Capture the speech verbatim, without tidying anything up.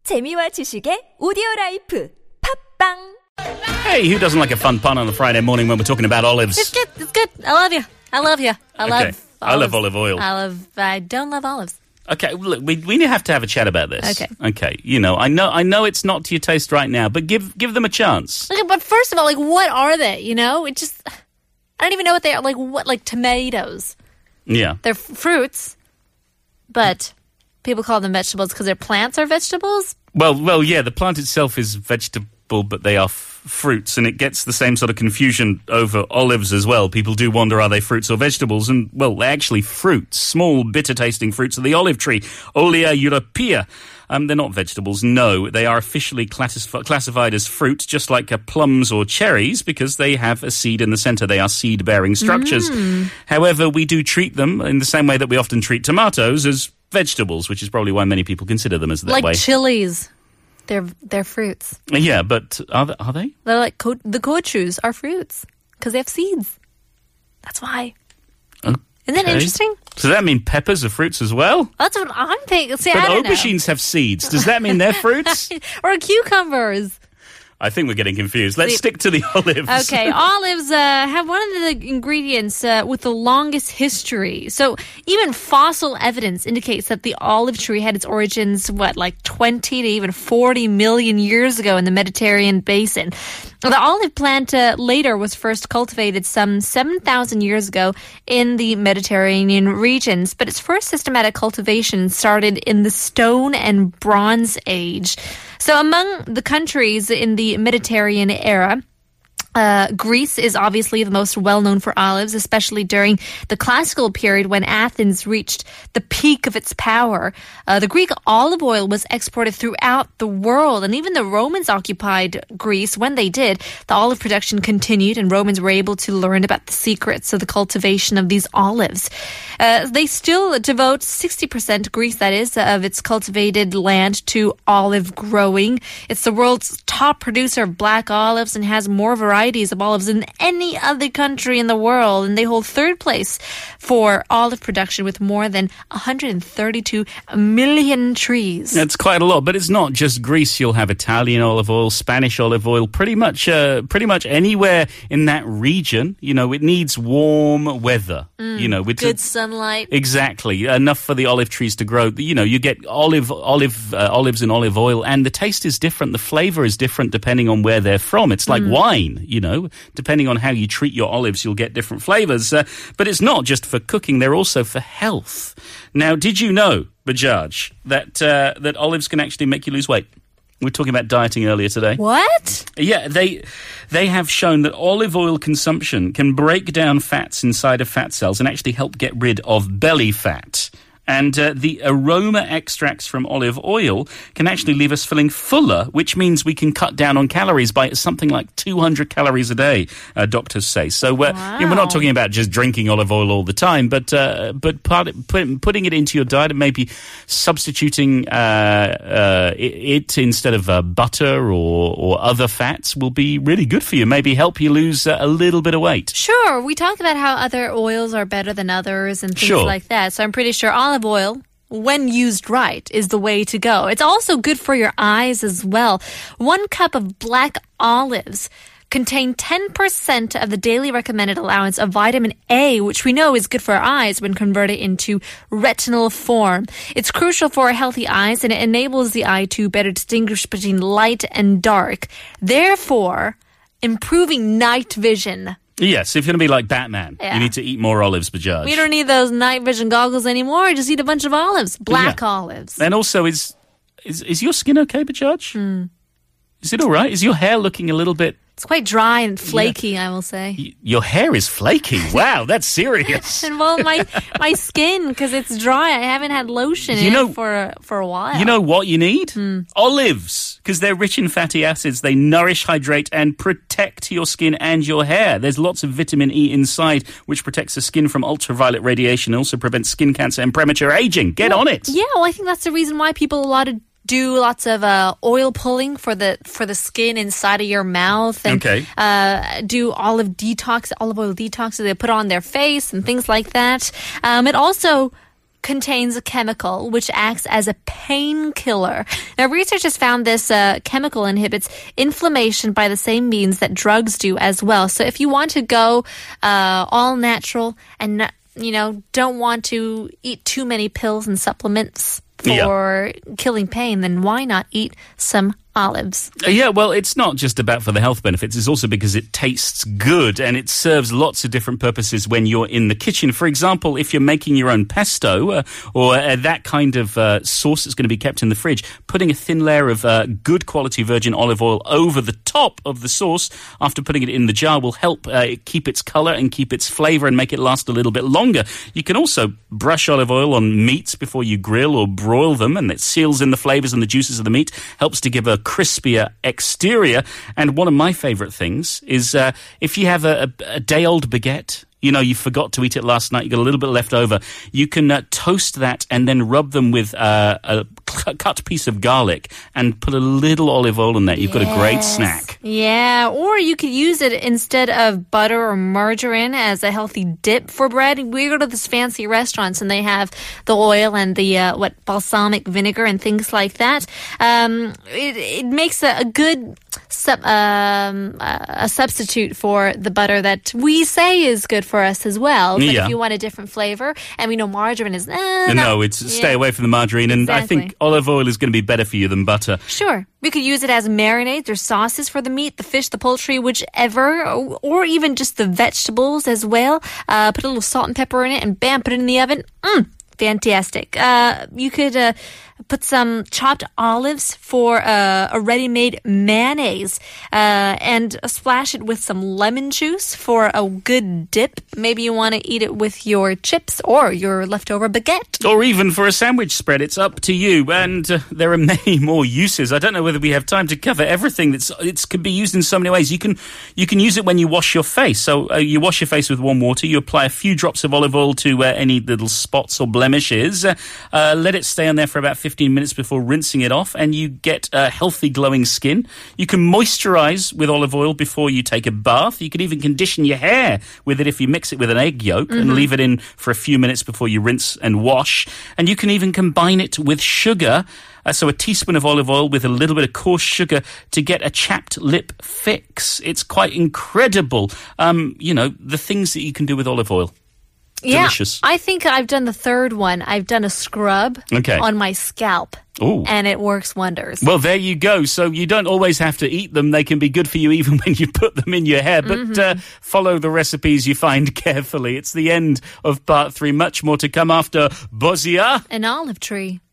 재미와 지식의 오디오라이프 팝빵. Hey, who doesn't like a fun pun on a Friday morning when we're talking about olives? It's good. It's good. I love you. I love you. I love. Okay. I love olive oil. I love. I don't love olives. Okay, look, we we have to have a chat about this. Okay. Okay. You know, I know, I know it's not to your taste right now, but give give them a chance. Okay, but first of all, like, what are they? You know, it just. I don't even know what they are. Like what? Like tomatoes. Yeah. They're f- fruits, but people call them vegetables because their plants are vegetables. Well, well, yeah. The plant itself is vegetable, but they are f- fruits, and it gets the same sort of confusion over olives as well. People do wonder, are they fruits or vegetables? And well, they're actually fruits, small, bitter-tasting fruits of the olive tree, Olea europea. Um, they're not vegetables, no. They are officially classif- classified as fruit, just like uh, plums or cherries, because they have a seed in the center. They are seed-bearing structures. Mm. However, we do treat them in the same way that we often treat tomatoes as vegetables, which is probably why many people consider them as that like way. Like chilies. They're, they're fruits. Yeah, but are they? Are they? They're like, co- the gochus are fruits, because they have seeds. That's why. Okay. Isn't that interesting? Does that mean peppers are fruits as well? That's what I'm thinking. See, but I don't aubergines know. have seeds. Does that mean they're fruits? Or cucumbers. I think we're getting confused. Let's See, stick to the olives. Okay, olives uh, have one of the ingredients uh, with the longest history. So even fossil evidence indicates that the olive tree had its origins, what, like twenty to even forty million years ago in the Mediterranean basin. The olive plant uh, later was first cultivated some seven thousand years ago in the Mediterranean regions, but its first systematic cultivation started in the Stone and Bronze Age. So among the countries in the Mediterranean era, Uh, Greece is obviously the most well-known for olives, especially during the classical period when Athens reached the peak of its power. Uh, the Greek olive oil was exported throughout the world, and even the Romans occupied Greece. When they did, the olive production continued, and Romans were able to learn about the secrets of the cultivation of these olives. Uh, they still devote sixty percent, Greece that is, of its cultivated land to olive growing. It's the world's top producer of black olives and has more variety of olives than any other country in the world, and they hold third place for olive production with more than one hundred thirty-two million trees. That's quite a lot, but it's not just Greece. You'll have Italian olive oil, Spanish olive oil, pretty much, uh, pretty much anywhere in that region. You know, it needs warm weather. Mm, you know, with good sunlight. Exactly, enough for the olive trees to grow. You know, you get olive, olive, uh, olives and olive oil, and the taste is different. The flavor is different depending on where they're from. It's like mm. wine. You know, depending on how you treat your olives, you'll get different flavors. Uh, but it's not just for cooking; they're also for health. Now, did you know, Bajaj, that uh, that olives can actually make you lose weight? We were talking about dieting earlier today. What? Yeah, they they have shown that olive oil consumption can break down fats inside of fat cells and actually help get rid of belly fat. And uh, the aroma extracts from olive oil can actually leave us feeling fuller, which means we can cut down on calories by something like two hundred calories a day, uh, doctors say. So uh, wow. you know, we're not talking about just drinking olive oil all the time, but uh, but part, put, putting it into your diet and maybe substituting uh, uh, it, it instead of uh, butter or, or other fats will be really good for you, maybe help you lose uh, a little bit of weight. Sure. We talk about how other oils are better than others and things sure. like that. So I'm pretty sure olive oil, when used right, is the way to go. It's also good for your eyes as well. One cup of black olives contain ten percent of the daily recommended allowance of vitamin A, which we know is good for our eyes when converted into retinal form. It's crucial for healthy eyes, and it enables the eye to better distinguish between light and dark, therefore improving night vision. Yes, if you're going to be like Batman, yeah. you need to eat more olives, Bajaj. We don't need those night vision goggles anymore. Just eat a bunch of olives, black yeah. olives. And also, is is is your skin okay, Bajaj? Mm. Is it all right? Is your hair looking a little bit... It's quite dry and flaky, yeah. I will say. Y- your hair is flaky. Wow, that's serious. And well, my my skin, because it's dry. I haven't had lotion you in know, it for for a while. You know what you need? Hmm. Olives, because they're rich in fatty acids. They nourish, hydrate, and protect your skin and your hair. There's lots of vitamin E inside, which protects the skin from ultraviolet radiation, also prevents skin cancer and premature aging. Get well, on it. Yeah, well, I think that's the reason why people a lot of do lots of uh, oil pulling for the for the skin inside of your mouth, and okay. uh, do olive detox, olive oil detox that they put on their face and things like that. Um, it also contains a chemical which acts as a painkiller. Now, researchers found this uh, chemical inhibits inflammation by the same means that drugs do as well. So if you want to go uh, all natural and, not, you know, don't want to eat too many pills and supplements for yeah. killing pain, then why not eat some olives? Yeah, well, it's not just about for the health benefits. It's also because it tastes good and it serves lots of different purposes when you're in the kitchen. For example, if you're making your own pesto uh, or uh, that kind of uh, sauce that's going to be kept in the fridge, putting a thin layer of uh, good quality virgin olive oil over the top of the sauce after putting it in the jar will help uh, keep its color and keep its flavor and make it last a little bit longer. You can also brush olive oil on meats before you grill or broil them, and it seals in the flavors and the juices of the meat, helps to give a crispier exterior. And one of my favorite things is uh, if you have a, a, a day-old baguette, you know, you forgot to eat it last night, you got a little bit left over, you can uh, toast that and then rub them with uh, a cut piece of garlic and put a little olive oil in there. You've yes. got a great snack. Yeah, or you could use it instead of butter or margarine as a healthy dip for bread. We go to these fancy restaurants and they have the oil and the uh, what balsamic vinegar and things like that. Um, it, it makes a, a good sub, um, a substitute for the butter that we say is good for us as well. But yeah. if you want a different flavor, and we know margarine is... Eh, no, no, it's yeah. stay away from the margarine. And exactly. I think olive oil is going to be better for you than butter. Sure. We could use it as marinades or sauces for the meat, the fish, the poultry, whichever, or, or even just the vegetables as well. Uh, put a little salt and pepper in it and bam, put it in the oven. Mmm. Fantastic. Uh, you could uh, put some chopped olives for uh, a ready-made mayonnaise uh, and splash it with some lemon juice for a good dip. Maybe you want to eat it with your chips or your leftover baguette. Or even for a sandwich spread. It's up to you. And uh, there are many more uses. I don't know whether we have time to cover everything. That's It can be used in so many ways. You can you can use it when you wash your face. So uh, you wash your face with warm water. You apply a few drops of olive oil to uh, any little spots or blemishes. Uh, uh, let it stay on there for about fifteen minutes before rinsing it off, and you get a healthy, glowing skin. You can moisturize with olive oil before you take a bath. You can even condition your hair with it if you mix it with an egg yolk mm-hmm. and leave it in for a few minutes before you rinse and wash. And you can even combine it with sugar. Uh, so a teaspoon of olive oil with a little bit of coarse sugar to get a chapped lip fix. It's quite incredible. Um, you know, the things that you can do with olive oil. Delicious. Yeah, I think I've done the third one. I've done a scrub okay. on my scalp. Ooh. And it works wonders. Well, there you go. So you don't always have to eat them. They can be good for you even when you put them in your hair. But mm-hmm. uh, follow the recipes you find carefully. It's the end of part three. Much more to come after Bozia. An olive tree.